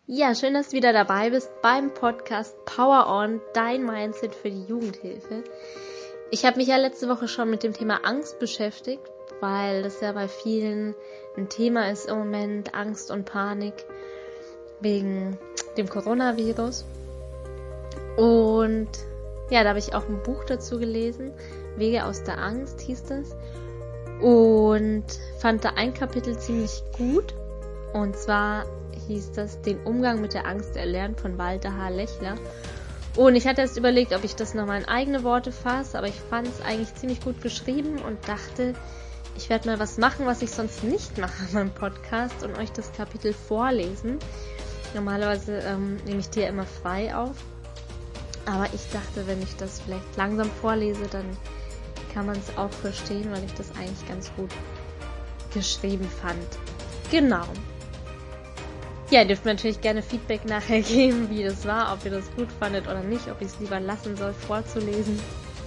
Ja, schön, dass du wieder dabei bist beim Podcast Power On, dein Mindset für die Jugendhilfe. Ich habe mich ja letzte Woche schon mit dem Thema Angst beschäftigt, weil das ja bei vielen ein Thema ist im Moment, Angst und Panik wegen dem Coronavirus. Und ja, da habe ich auch ein Buch dazu gelesen, Wege aus der Angst hieß das, und fand da ein Kapitel ziemlich gut, und zwar hieß das Den Umgang mit der Angst erlernen von Walter H. Lechler. Und ich hatte erst überlegt, ob ich das nochmal in eigene Worte fasse, aber ich fand es eigentlich ziemlich gut geschrieben und dachte, ich werde mal was machen, was ich sonst nicht mache in meinem Podcast und euch das Kapitel vorlesen. Normalerweise nehme ich die ja immer frei auf, aber ich dachte, wenn ich das vielleicht langsam vorlese, dann kann man es auch verstehen, weil ich das eigentlich ganz gut geschrieben fand. Genau. Ja, ihr dürft mir natürlich gerne Feedback nachher geben, wie das war, ob ihr das gut fandet oder nicht, ob ich es lieber lassen soll, vorzulesen.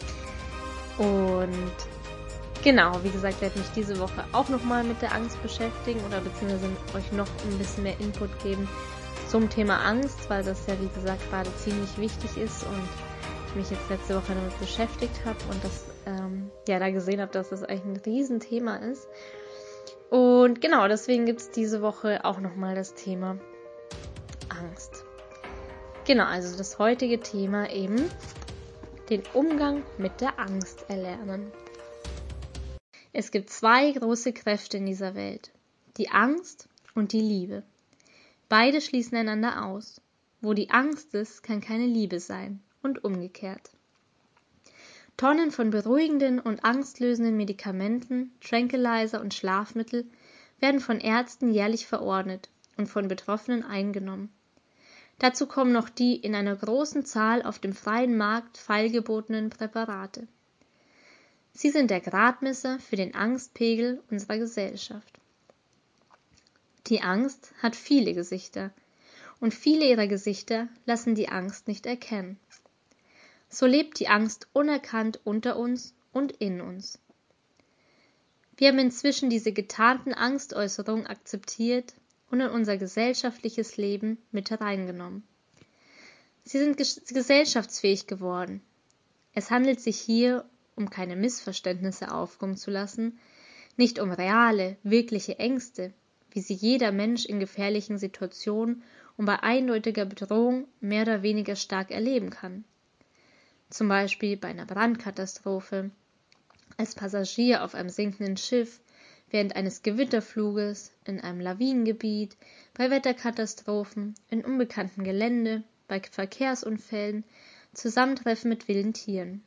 Und genau, wie gesagt, werde mich diese Woche auch nochmal mit der Angst beschäftigen oder beziehungsweise euch noch ein bisschen mehr Input geben zum Thema Angst, weil das ja, wie gesagt, gerade ziemlich wichtig ist und ich mich jetzt letzte Woche damit beschäftigt habe und das da gesehen habe, dass das eigentlich ein Riesenthema ist. Und genau, deswegen gibt es diese Woche auch nochmal das Thema Angst. Genau, also das heutige Thema eben den Umgang mit der Angst erlernen. Es gibt zwei große Kräfte in dieser Welt, die Angst und die Liebe. Beide schließen einander aus. Wo die Angst ist, kann keine Liebe sein und umgekehrt. Tonnen von beruhigenden und angstlösenden Medikamenten, Tranquilizer und Schlafmittel werden von Ärzten jährlich verordnet und von Betroffenen eingenommen. Dazu kommen noch die in einer großen Zahl auf dem freien Markt feilgebotenen Präparate. Sie sind der Gradmesser für den Angstpegel unserer Gesellschaft. Die Angst hat viele Gesichter, und viele ihrer Gesichter lassen die Angst nicht erkennen. So lebt die Angst unerkannt unter uns und in uns. Wir haben inzwischen diese getarnten Angstäußerungen akzeptiert und in unser gesellschaftliches Leben mit hereingenommen. Sie sind gesellschaftsfähig geworden. Es handelt sich hier, um keine Missverständnisse aufkommen zu lassen, nicht um reale, wirkliche Ängste, wie sie jeder Mensch in gefährlichen Situationen und bei eindeutiger Bedrohung mehr oder weniger stark erleben kann. Zum Beispiel bei einer Brandkatastrophe, als Passagier auf einem sinkenden Schiff, während eines Gewitterfluges, in einem Lawinengebiet, bei Wetterkatastrophen, in unbekanntem Gelände, bei Verkehrsunfällen, Zusammentreffen mit wilden Tieren.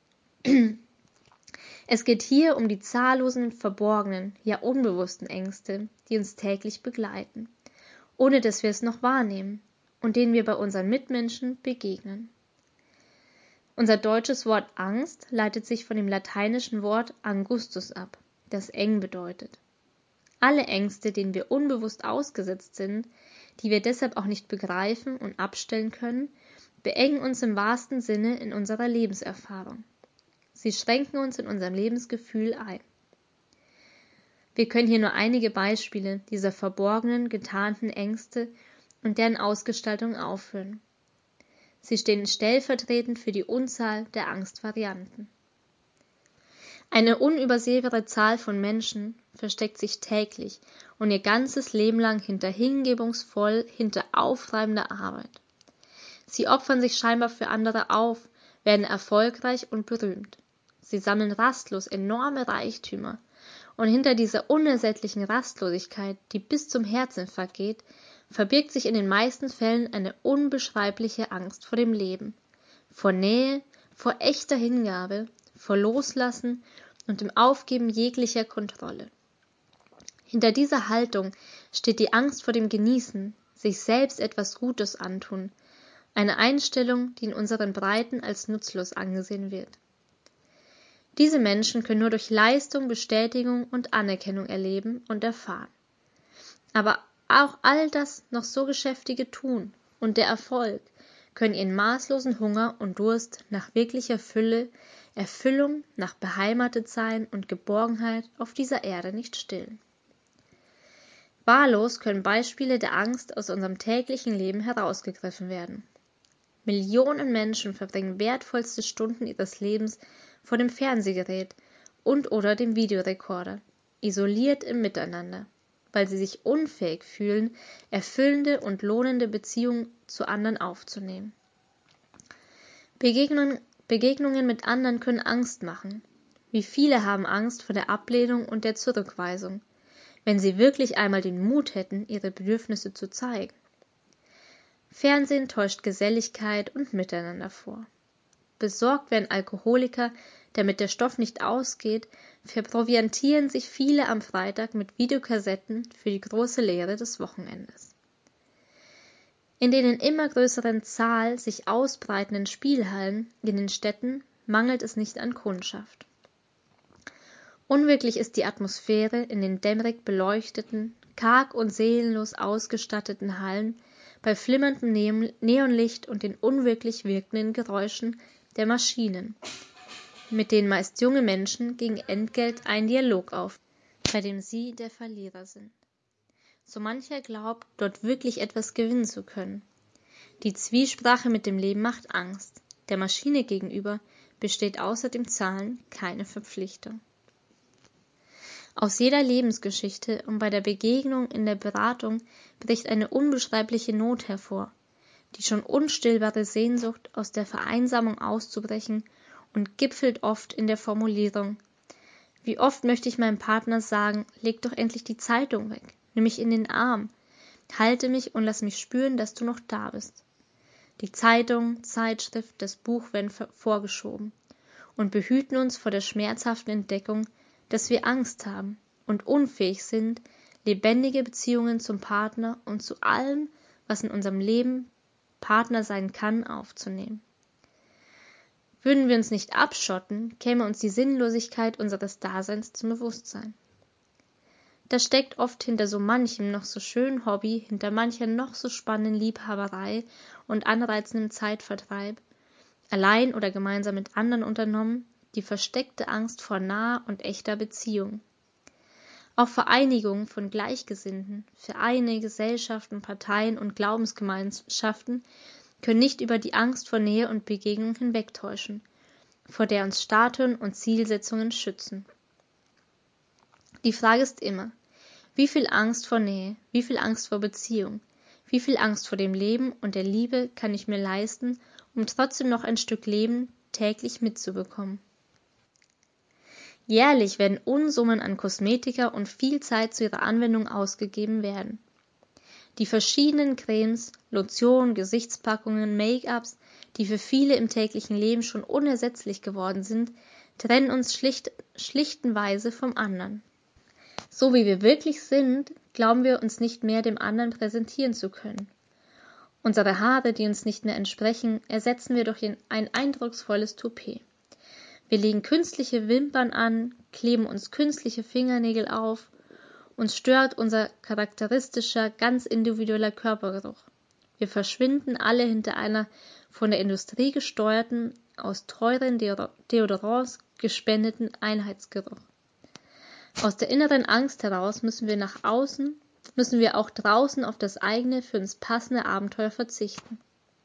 Es geht hier um die zahllosen, verborgenen, ja unbewussten Ängste, die uns täglich begleiten, ohne dass wir es noch wahrnehmen und denen wir bei unseren Mitmenschen begegnen. Unser deutsches Wort Angst leitet sich von dem lateinischen Wort angustus ab, das eng bedeutet. Alle Ängste, denen wir unbewusst ausgesetzt sind, die wir deshalb auch nicht begreifen und abstellen können, beengen uns im wahrsten Sinne in unserer Lebenserfahrung. Sie schränken uns in unserem Lebensgefühl ein. Wir können hier nur einige Beispiele dieser verborgenen, getarnten Ängste und deren Ausgestaltung aufführen. Sie stehen stellvertretend für die Unzahl der Angstvarianten. Eine unübersehbare Zahl von Menschen versteckt sich täglich und ihr ganzes Leben lang hinter aufreibender Arbeit. Sie opfern sich scheinbar für andere auf, werden erfolgreich und berühmt. Sie sammeln rastlos enorme Reichtümer und hinter dieser unersättlichen Rastlosigkeit, die bis zum Herzinfarkt geht, verbirgt sich in den meisten Fällen eine unbeschreibliche Angst vor dem Leben, vor Nähe, vor echter Hingabe, vor Loslassen und dem Aufgeben jeglicher Kontrolle. Hinter dieser Haltung steht die Angst vor dem Genießen, sich selbst etwas Gutes antun, eine Einstellung, die in unseren Breiten als nutzlos angesehen wird. Diese Menschen können nur durch Leistung, Bestätigung und Anerkennung erleben und erfahren. Aber auch all das noch so geschäftige Tun und der Erfolg können ihren maßlosen Hunger und Durst nach wirklicher Fülle, Erfüllung, nach Beheimatetsein und Geborgenheit auf dieser Erde nicht stillen. Wahllos können Beispiele der Angst aus unserem täglichen Leben herausgegriffen werden. Millionen Menschen verbringen wertvollste Stunden ihres Lebens vor dem Fernsehgerät und/oder dem Videorekorder, isoliert im Miteinander, weil sie sich unfähig fühlen, erfüllende und lohnende Beziehungen zu anderen aufzunehmen. Begegnungen mit anderen können Angst machen. Wie viele haben Angst vor der Ablehnung und der Zurückweisung, wenn sie wirklich einmal den Mut hätten, ihre Bedürfnisse zu zeigen. Fernsehen täuscht Geselligkeit und Miteinander vor. Besorgt wie ein Alkoholiker, damit der Stoff nicht ausgeht, verproviantieren sich viele am Freitag mit Videokassetten für die große Lehre des Wochenendes. In den in immer größeren Zahl sich ausbreitenden Spielhallen in den Städten mangelt es nicht an Kundschaft. Unwirklich ist die Atmosphäre in den dämmerig beleuchteten, karg und seelenlos ausgestatteten Hallen bei flimmerndem Neonlicht und den unwirklich wirkenden Geräuschen der Maschinen, mit denen meist junge Menschen gegen Entgelt einen Dialog auf, bei dem sie der Verlierer sind. So mancher glaubt, dort wirklich etwas gewinnen zu können. Die Zwiesprache mit dem Leben macht Angst. Der Maschine gegenüber besteht außer dem Zahlen keine Verpflichtung. Aus jeder Lebensgeschichte und bei der Begegnung in der Beratung bricht eine unbeschreibliche Not hervor, die schon unstillbare Sehnsucht, aus der Vereinsamung auszubrechen, und gipfelt oft in der Formulierung: Wie oft möchte ich meinem Partner sagen, leg doch endlich die Zeitung weg, nimm mich in den Arm, halte mich und lass mich spüren, dass du noch da bist. Die Zeitung, Zeitschrift, das Buch werden vorgeschoben und behüten uns vor der schmerzhaften Entdeckung, dass wir Angst haben und unfähig sind, lebendige Beziehungen zum Partner und zu allem, was in unserem Leben Partner sein kann, aufzunehmen. Würden wir uns nicht abschotten, käme uns die Sinnlosigkeit unseres Daseins zum Bewusstsein. Das steckt oft hinter so manchem noch so schönen Hobby, hinter mancher noch so spannenden Liebhaberei und anreizendem Zeitvertreib, allein oder gemeinsam mit anderen unternommen, die versteckte Angst vor naher und echter Beziehung. Auch Vereinigungen von Gleichgesinnten, Vereine, Gesellschaften, Parteien und Glaubensgemeinschaften können nicht über die Angst vor Nähe und Begegnung hinwegtäuschen, vor der uns Statuen und Zielsetzungen schützen. Die Frage ist immer: Wie viel Angst vor Nähe, wie viel Angst vor Beziehung, wie viel Angst vor dem Leben und der Liebe kann ich mir leisten, um trotzdem noch ein Stück Leben täglich mitzubekommen? Jährlich werden Unsummen an Kosmetika und viel Zeit zu ihrer Anwendung ausgegeben werden. Die verschiedenen Cremes, Lotionen, Gesichtspackungen, Make-ups, die für viele im täglichen Leben schon unersetzlich geworden sind, trennen uns schlichtenweise vom anderen. So wie wir wirklich sind, glauben wir uns nicht mehr dem anderen präsentieren zu können. Unsere Haare, die uns nicht mehr entsprechen, ersetzen wir durch ein eindrucksvolles Toupet. Wir legen künstliche Wimpern an, kleben uns künstliche Fingernägel auf, uns stört unser charakteristischer, ganz individueller Körpergeruch. Wir verschwinden alle hinter einer von der Industrie gesteuerten, aus teuren Deodorants gespendeten Einheitsgeruch. Aus der inneren Angst heraus müssen wir auch draußen auf das eigene, für uns passende Abenteuer verzichten.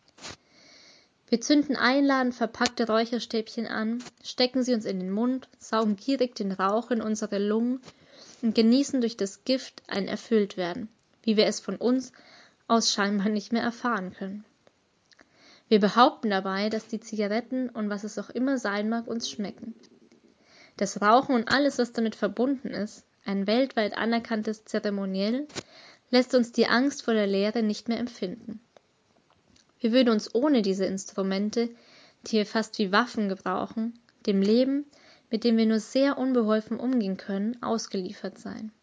Wir zünden einladend verpackte Räucherstäbchen an, stecken sie uns in den Mund, saugen gierig den Rauch in unsere Lungen und genießen durch das Gift ein Erfülltwerden, wie wir es von uns aus scheinbar nicht mehr erfahren können. Wir behaupten dabei, dass die Zigaretten und was es auch immer sein mag, uns schmecken. Das Rauchen und alles, was damit verbunden ist, ein weltweit anerkanntes Zeremoniell, lässt uns die Angst vor der Leere nicht mehr empfinden. Wir würden uns ohne diese Instrumente, die wir fast wie Waffen gebrauchen, dem Leben, mit dem wir nur sehr unbeholfen umgehen können, ausgeliefert sein.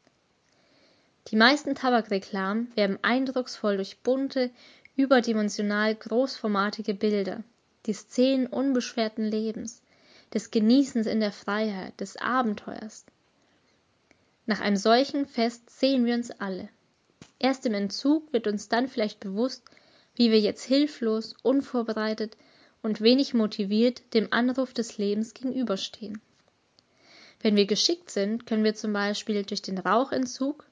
Die meisten Tabakreklamen werben eindrucksvoll durch bunte, überdimensional großformatige Bilder, die Szenen unbeschwerten Lebens, des Genießens in der Freiheit, des Abenteuers. Nach einem solchen Fest sehen wir uns alle. Erst im Entzug wird uns dann vielleicht bewusst, wie wir jetzt hilflos, unvorbereitet und wenig motiviert dem Anruf des Lebens gegenüberstehen. Wenn wir geschickt sind, können wir zum Beispiel durch den Rauchentzug,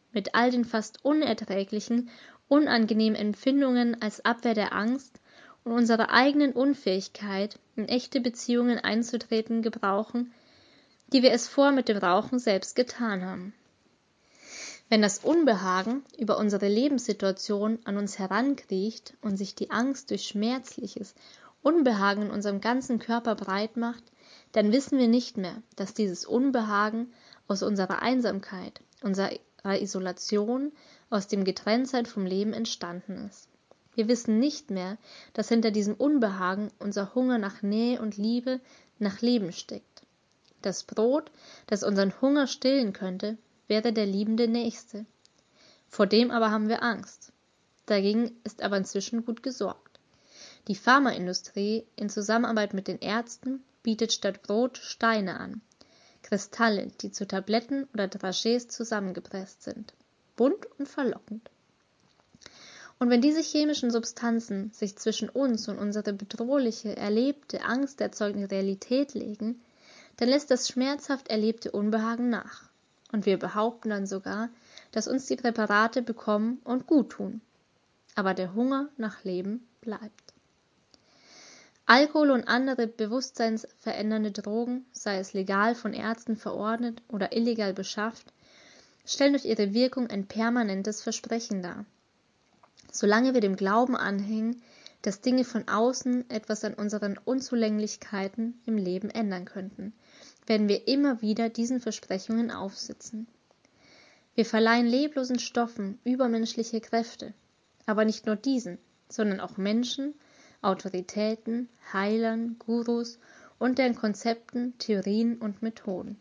mit all den fast unerträglichen, unangenehmen Empfindungen als Abwehr der Angst und unserer eigenen Unfähigkeit, in echte Beziehungen einzutreten, gebrauchen, die wir es vor mit dem Rauchen selbst getan haben. Wenn das Unbehagen über unsere Lebenssituation an uns herankriecht und sich die Angst durch schmerzliches Unbehagen in unserem ganzen Körper breit macht, dann wissen wir nicht mehr, dass dieses Unbehagen aus unserer Einsamkeit, unserer Isolation, aus dem Getrenntsein vom Leben entstanden ist. Wir wissen nicht mehr, dass hinter diesem Unbehagen unser Hunger nach Nähe und Liebe, nach Leben steckt. Das Brot, das unseren Hunger stillen könnte, wäre der liebende Nächste. Vor dem aber haben wir Angst. Dagegen ist aber inzwischen gut gesorgt. Die Pharmaindustrie in Zusammenarbeit mit den Ärzten bietet statt Brot Steine an. Kristalle, die zu Tabletten oder Dragés zusammengepresst sind. Bunt und verlockend. Und wenn diese chemischen Substanzen sich zwischen uns und unsere bedrohliche, erlebte, angsterzeugende Realität legen, dann lässt das schmerzhaft erlebte Unbehagen nach. Und wir behaupten dann sogar, dass uns die Präparate bekommen und gut tun. Aber der Hunger nach Leben bleibt. Alkohol und andere bewusstseinsverändernde Drogen, sei es legal von Ärzten verordnet oder illegal beschafft, stellen durch ihre Wirkung ein permanentes Versprechen dar. Solange wir dem Glauben anhängen, dass Dinge von außen etwas an unseren Unzulänglichkeiten im Leben ändern könnten, werden wir immer wieder diesen Versprechungen aufsitzen. Wir verleihen leblosen Stoffen übermenschliche Kräfte, aber nicht nur diesen, sondern auch Menschen, Autoritäten, Heilern, Gurus und deren Konzepten, Theorien und Methoden.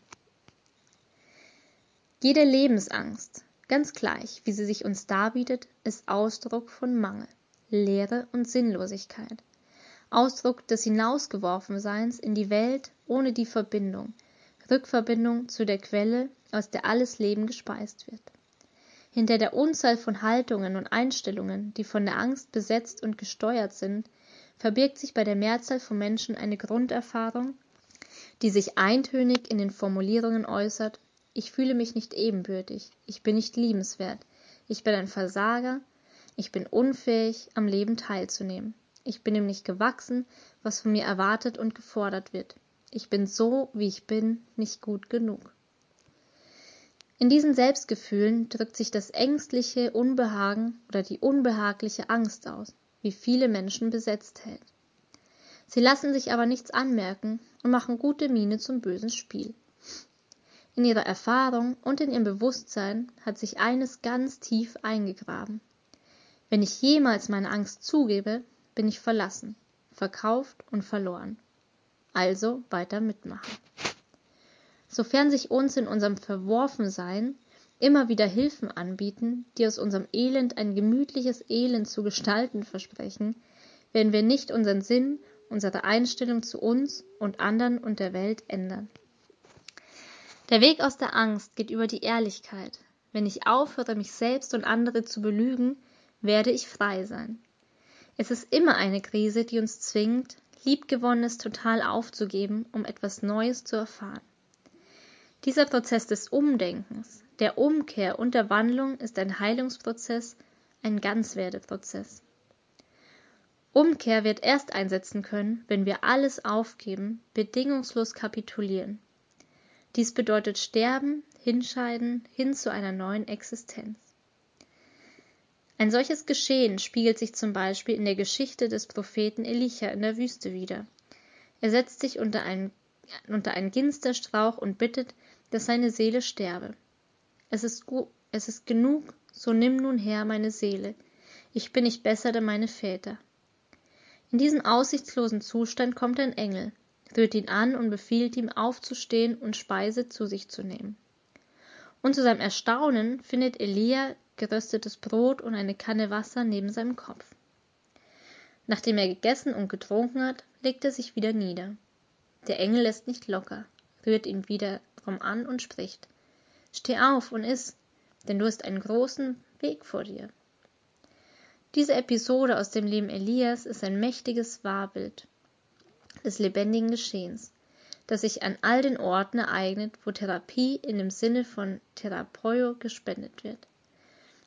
Jede Lebensangst, ganz gleich, wie sie sich uns darbietet, ist Ausdruck von Mangel, Leere und Sinnlosigkeit. Ausdruck des Hinausgeworfenseins in die Welt ohne die Verbindung, Rückverbindung zu der Quelle, aus der alles Leben gespeist wird. Hinter der Unzahl von Haltungen und Einstellungen, die von der Angst besetzt und gesteuert sind, verbirgt sich bei der Mehrzahl von Menschen eine Grunderfahrung, die sich eintönig in den Formulierungen äußert: Ich fühle mich nicht ebenbürtig, ich bin nicht liebenswert, ich bin ein Versager, ich bin unfähig, am Leben teilzunehmen, ich bin ihm nicht gewachsen, was von mir erwartet und gefordert wird, ich bin so, wie ich bin, nicht gut genug. In diesen Selbstgefühlen drückt sich das ängstliche Unbehagen oder die unbehagliche Angst aus, wie viele Menschen besetzt hält. Sie lassen sich aber nichts anmerken und machen gute Miene zum bösen Spiel. In ihrer Erfahrung und in ihrem Bewusstsein hat sich eines ganz tief eingegraben. Wenn ich jemals meine Angst zugebe, bin ich verlassen, verkauft und verloren. Also weiter mitmachen. Sofern sich uns in unserem Verworfensein immer wieder Hilfen anbieten, die aus unserem Elend ein gemütliches Elend zu gestalten versprechen, werden wir nicht unseren Sinn, unsere Einstellung zu uns und anderen und der Welt ändern. Der Weg aus der Angst geht über die Ehrlichkeit. Wenn ich aufhöre, mich selbst und andere zu belügen, werde ich frei sein. Es ist immer eine Krise, die uns zwingt, Liebgewonnenes total aufzugeben, um etwas Neues zu erfahren. Dieser Prozess des Umdenkens, der Umkehr und der Wandlung ist ein Heilungsprozess, ein Ganzwerdeprozess. Umkehr wird erst einsetzen können, wenn wir alles aufgeben, bedingungslos kapitulieren. Dies bedeutet Sterben, Hinscheiden, hin zu einer neuen Existenz. Ein solches Geschehen spiegelt sich zum Beispiel in der Geschichte des Propheten Elia in der Wüste wider. Er setzt sich unter einen Ginsterstrauch und bittet, dass seine Seele sterbe. Es ist genug, so nimm nun her meine Seele. Ich bin nicht besser denn meine Väter. In diesem aussichtslosen Zustand kommt ein Engel, rührt ihn an und befiehlt ihm, aufzustehen und Speise zu sich zu nehmen. Und zu seinem Erstaunen findet Elia geröstetes Brot und eine Kanne Wasser neben seinem Kopf. Nachdem er gegessen und getrunken hat, legt er sich wieder nieder. Der Engel lässt nicht locker, rührt ihn wiederum an und spricht: Steh auf und iss, denn du hast einen großen Weg vor dir. Diese Episode aus dem Leben Elias ist ein mächtiges Wahrbild des lebendigen Geschehens, das sich an all den Orten ereignet, wo Therapie in dem Sinne von Therapeio gespendet wird.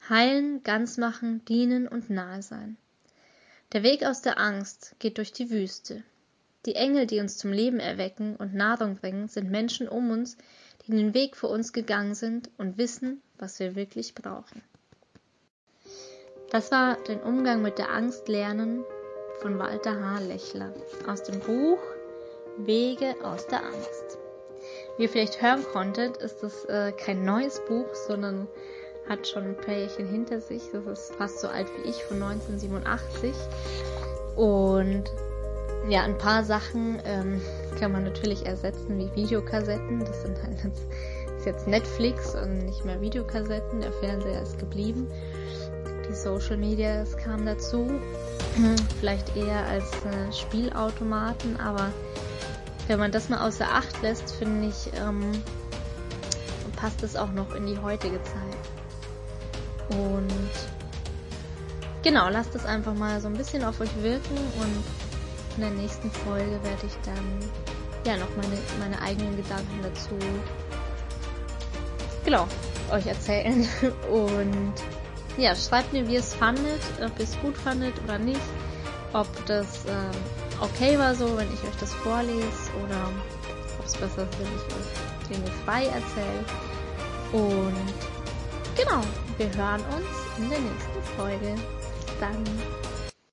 Heilen, ganz machen, dienen und nahe sein. Der Weg aus der Angst geht durch die Wüste. Die Engel, die uns zum Leben erwecken und Nahrung bringen, sind Menschen um uns, die den Weg für uns gegangen sind und wissen, was wir wirklich brauchen. Das war den Umgang mit der Angst lernen von Walter H. Lechler aus dem Buch Wege aus der Angst. Wie ihr vielleicht hören konntet, ist das kein neues Buch, sondern hat schon ein paar Jährchen hinter sich. Das ist fast so alt wie ich, von 1987. Und ja, ein paar Sachen kann man natürlich ersetzen wie Videokassetten. Das sind halt ist jetzt Netflix und nicht mehr Videokassetten. Der Fernseher ist geblieben. Die Social Media, es kam dazu. Vielleicht eher als Spielautomaten, aber wenn man das mal außer Acht lässt, finde ich, passt es auch noch in die heutige Zeit. Und genau, lasst es einfach mal so ein bisschen auf euch wirken und in der nächsten Folge werde ich dann ja noch meine eigenen Gedanken dazu euch erzählen. Und ja, schreibt mir, wie ihr es fandet, ob ihr es gut fandet oder nicht, ob das okay war so, wenn ich euch das vorlese oder ob es besser ist, wenn ich euch Dinge frei erzähle. Und genau, wir hören uns in der nächsten Folge. Bis dann.